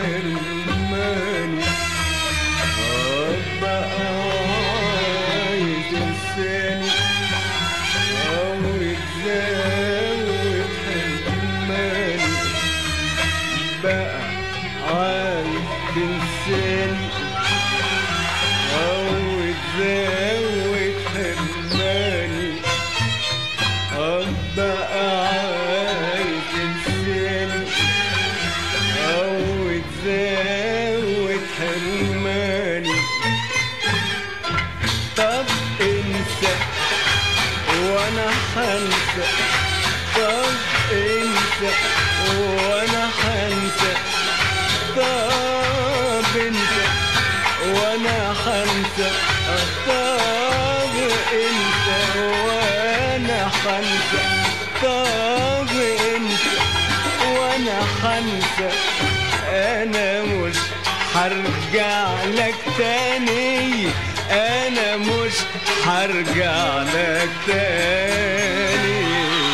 حرماني. بقى عايز تنساني وتزود حرماني. بقى عايز تنساني وتزود حرماني. بقى عايز تنساني وتزود حرماني. طب انسى وانا حنسى. طب انسى وانا حنسى. طب انسى وانا حنسى. طب انسى وانا حنسى. طب انسى وانا حنسى. انا مش هرجع لك تاني. انا مش هرجع لك تاني.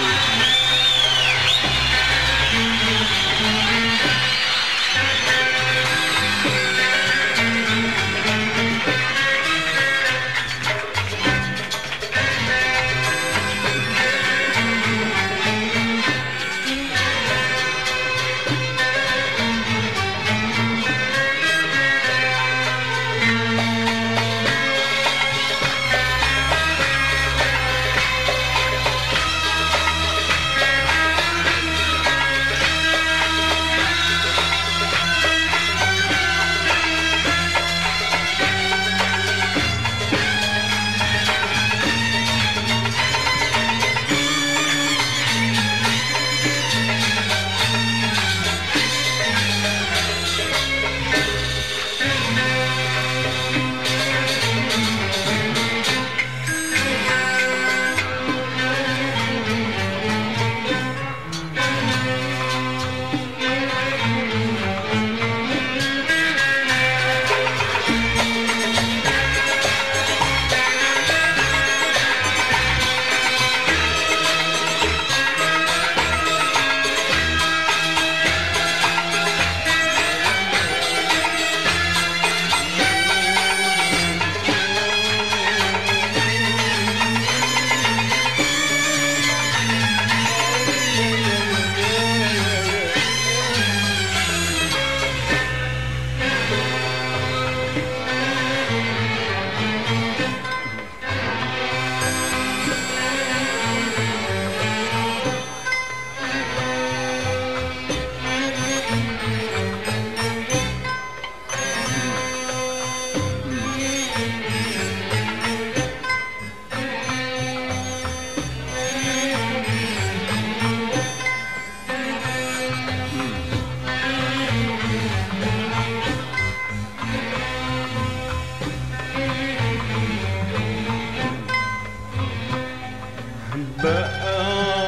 بقى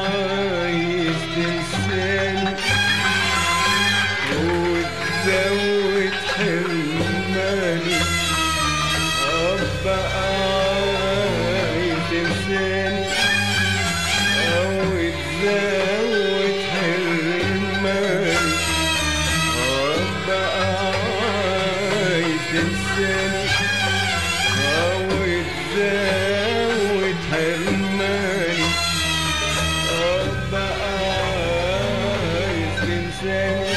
عايز تنساني وتزود حرماني. بقى عايز تنساني وتزود حرماني. بقى عايز تنساني وتزود حرماني. بقى عايز تنساني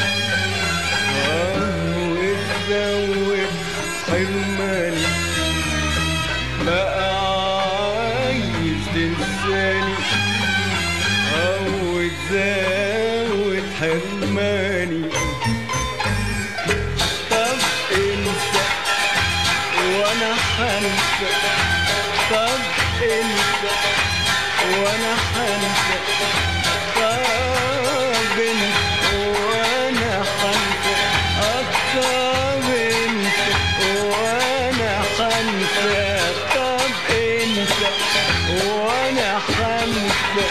وتزود حرماني. بقى عايز تنساني وتزود حرماني. طب انسى وانا حنسى. طب انسى وانا حنسى. طب انسى وانا حنسى. طب انسى وانا حنسى. طب انسى وانا حنسى.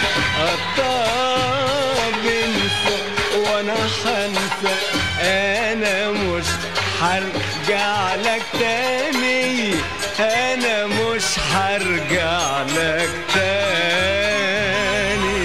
طب انسى وانا حنسى. انا مش هرجع لك تاني. انا مش هرجع لك تاني.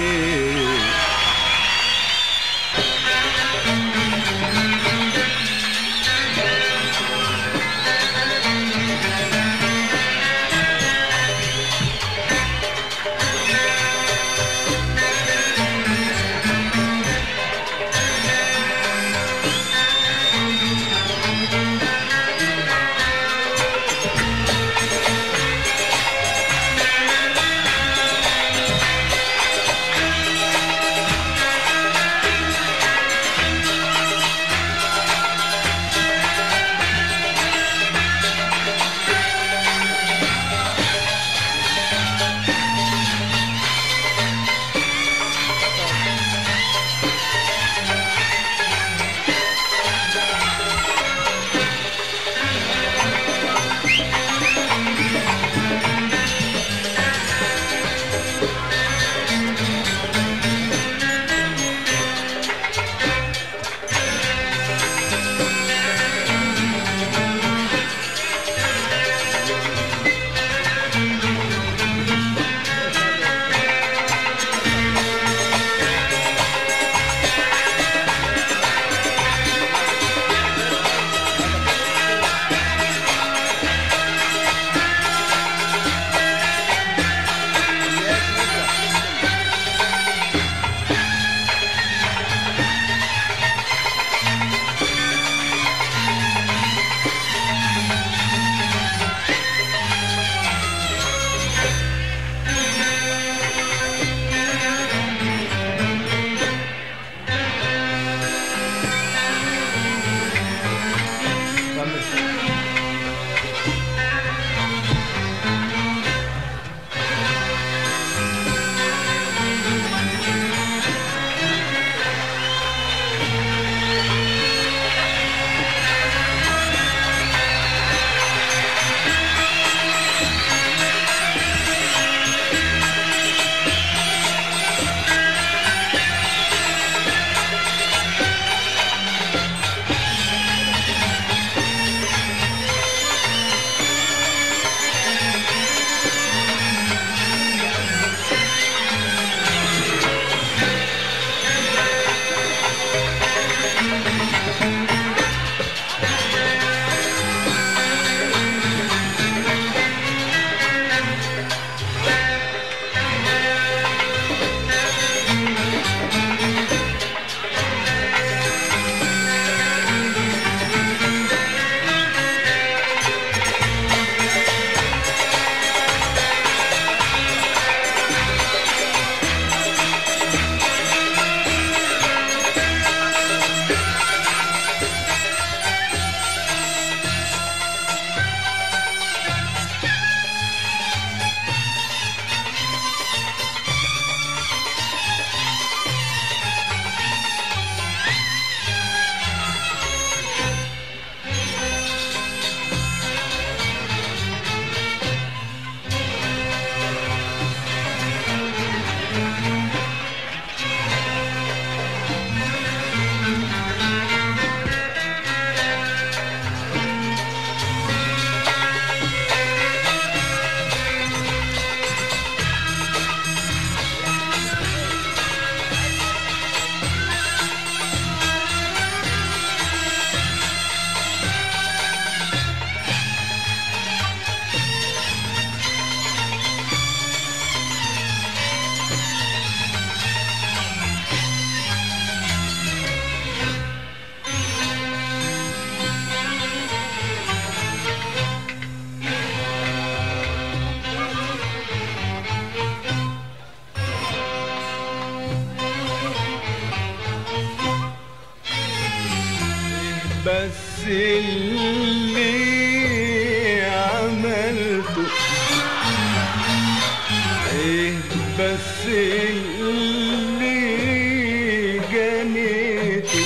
بس اللي عملته، ايه بس اللي جنيته،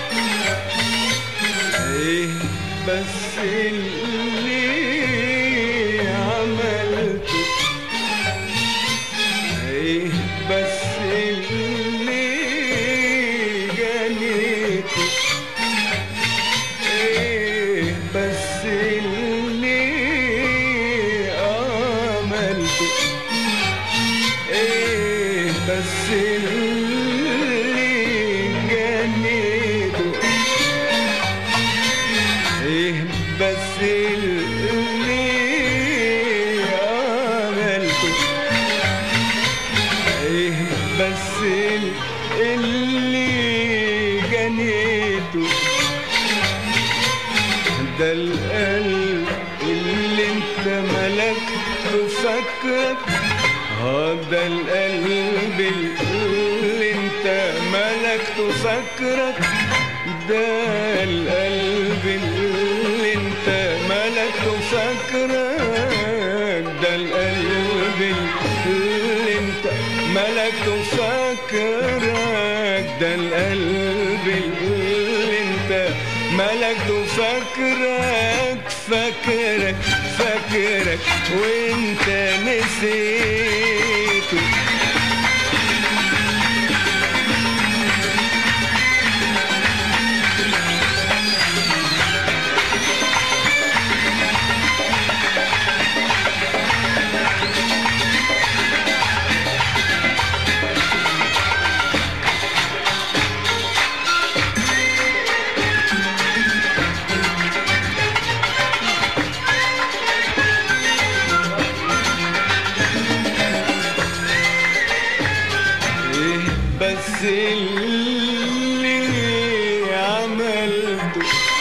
ايه بس اللي عملته، ايه بس اللي جنيته، ايه بس اللي عملته، ايه بس اللي جنيته، ايه بس اللي عملته، ايه بس اللي جنيته. ده القلب اللي انت ملكته فاكرك، ده القلب اللي انت ملكته فاكرك، ده القلب اللي انت ملكته فاكرك، ده القلب اللي انت ملكته فاكرك، ده القلب اللي انت ملكته فاكرك، فاكرك فاكرك وانت نسيته. بس اللي عملته،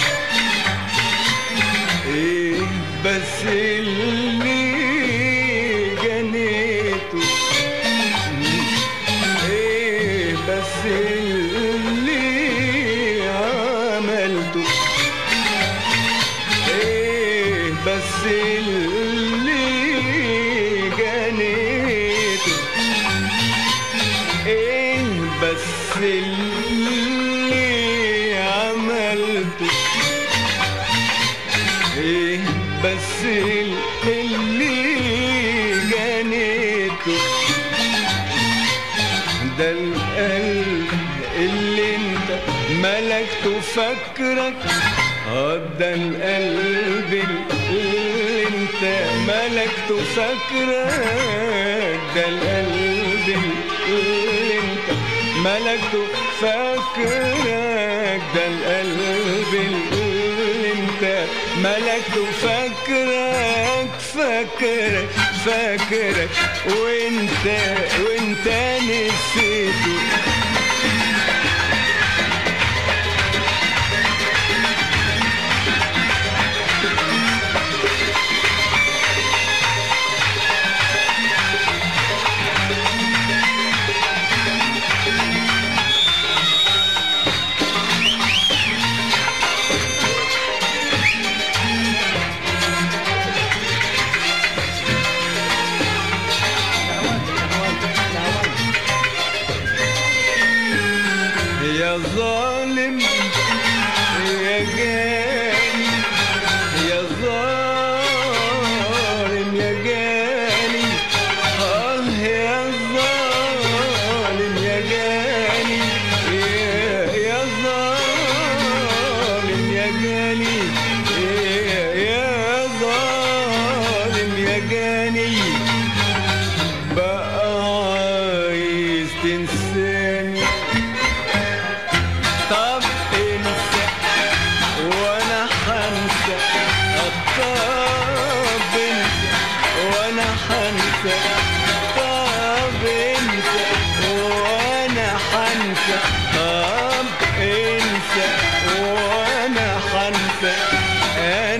ايه بس اللي جنيته، ايه بس اللي عملته، ايه بس اللي جنيته، ايه بس اللي عملته، ايه بس اللي جنيته. ده القلب اللي انت ملكته فاكرك، ده القلب اللي انت ملكته فاكرك، ده القلب اللي انت ملكته فاكرك، ده القلب اللي انت ملكته فاكرك، فاكرك فاكرك وانت نسيته. يا ظالم يا جاني، يا ظالم يا جاني، يا ظالم يا جاني، يا ظالم يا جاني، يا ظالم يا جاني. بقى عايز تنساني، طب انسى وانا حنسى، طب انسى وانا حنسى، طب انسى وانا حنسى، طب انسى وانا حنسى.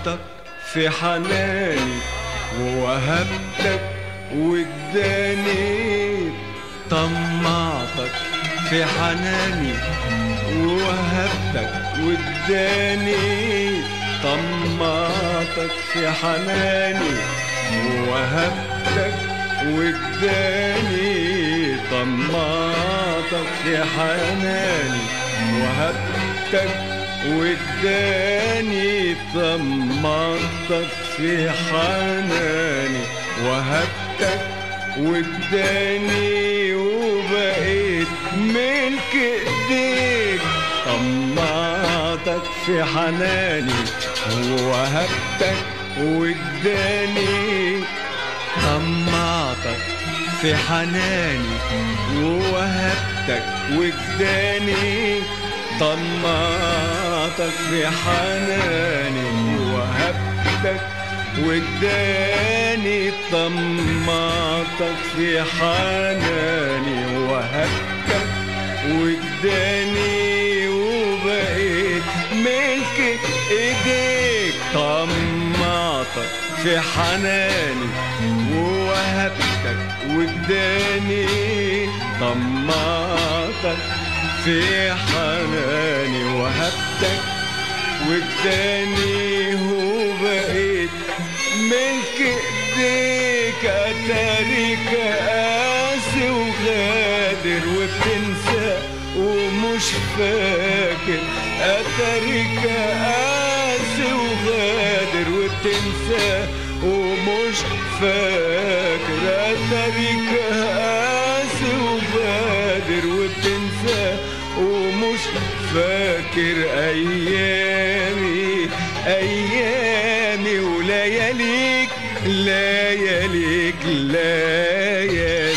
طمعتك في حناني ووهبتك وجداني، طمعتك في حناني ووهبتك وجداني، طمعتك في حناني ووهبتك وجداني، طمعتك في حناني ووهبتك وجداني، طمعتك في حناني وهبتك وجداني، وبقيت ملك ايديك. طمعتك في حناني ووهبتك وجداني، طمعتك في حناني ووهبتك وجداني، طمعتك في حناني ووهبتك وجداني، طمعتك في حناني ووهبتك وجداني، وبقيت ملك ايديك. طمعتك في حناني ووهبتك وجداني، طمعتك في حناني ووهبتك وجداني، وبقيت ملك ايديك. اتاريك قاسي وغادر وبتنسى ومش فاكر، اتاريك قاسي وغادر وبتنسى ومش فاكر، اتاريك قاسي وغادر وبتنسى ومش فاكر. ايامي ايامي ولياليك لياليك لياليك.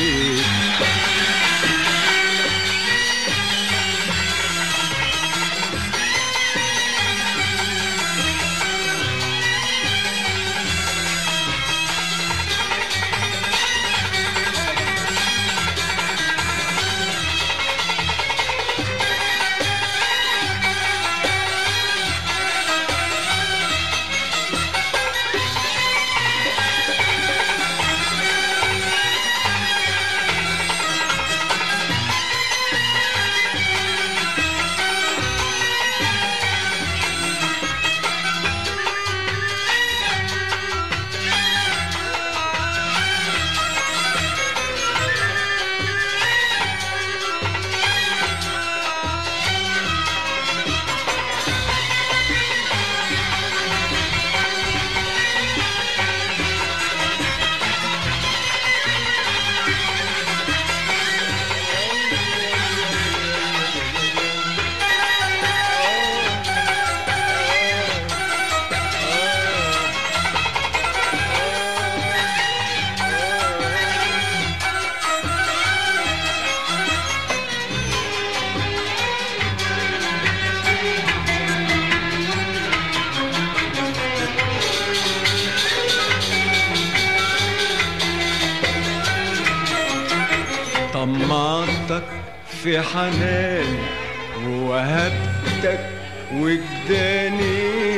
طمعتك في حناني ووهبتك وجداني،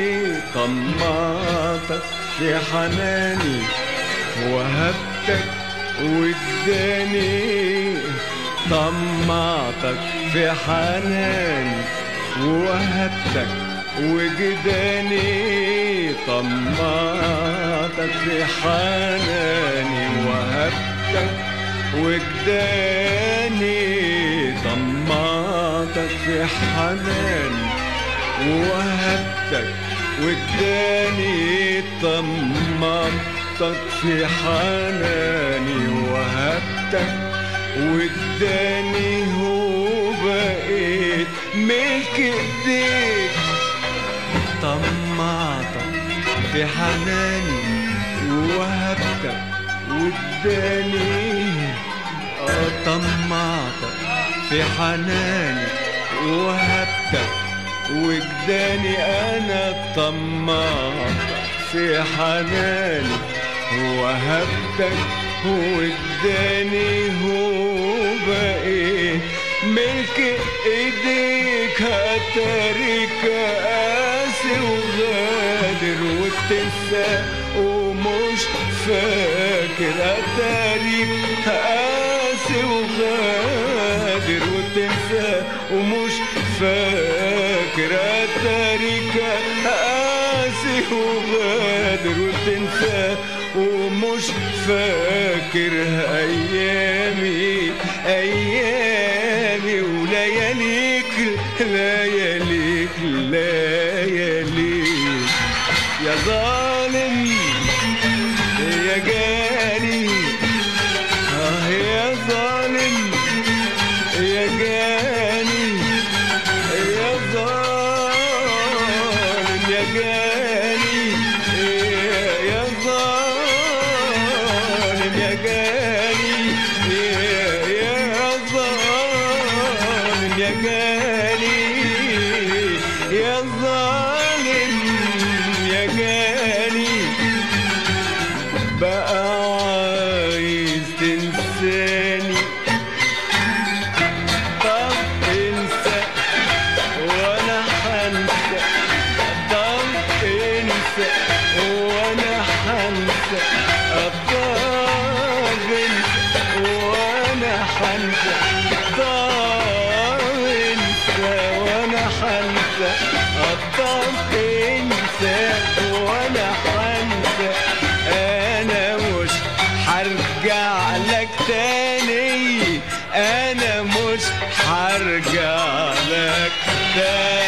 طمعتك في حناني ووهبتك وجداني، طمعتك في حناني ووهبتك وجداني، طمعتك في حناني ووهبتك وجداني، طمعتك في حناني ووهبتك وجداني، طمعتك في حناني ووهبتك وجداني، وبقيت ملك ايديك. طمعتك في حناني ووهبتك وجداني، طمعتك في حناني ووهبتك وجداني، انا طمعتك في حناني ووهبتك وجداني، وبقيت ملك ايديك. اتاريك قاسي وغادر وتنسى ومش فاكر، اتاريك قاسي وغادر وتنسى ومش فاكر، اتاريك قاسي وغادر وتنسى ومش فاكر. ايامي ايامي ولياليك لياليك لياليك يا ظالم يا جاني، يا ظالم يا جاني، يا ظالم يا جاني، يا ظالم يا جاني، يا ظالم يا جاني، يا ظالم يا جاني. بقى عايز تنساني، طب انسى وانا حنسى، طب انسى وانا حنسى، طب انسى وانا حنسى، طب انسى وانا حنسى، طب انسى وانا حنسى. انا مش هرجع لك تاني، انا مش هرجع لك تاني.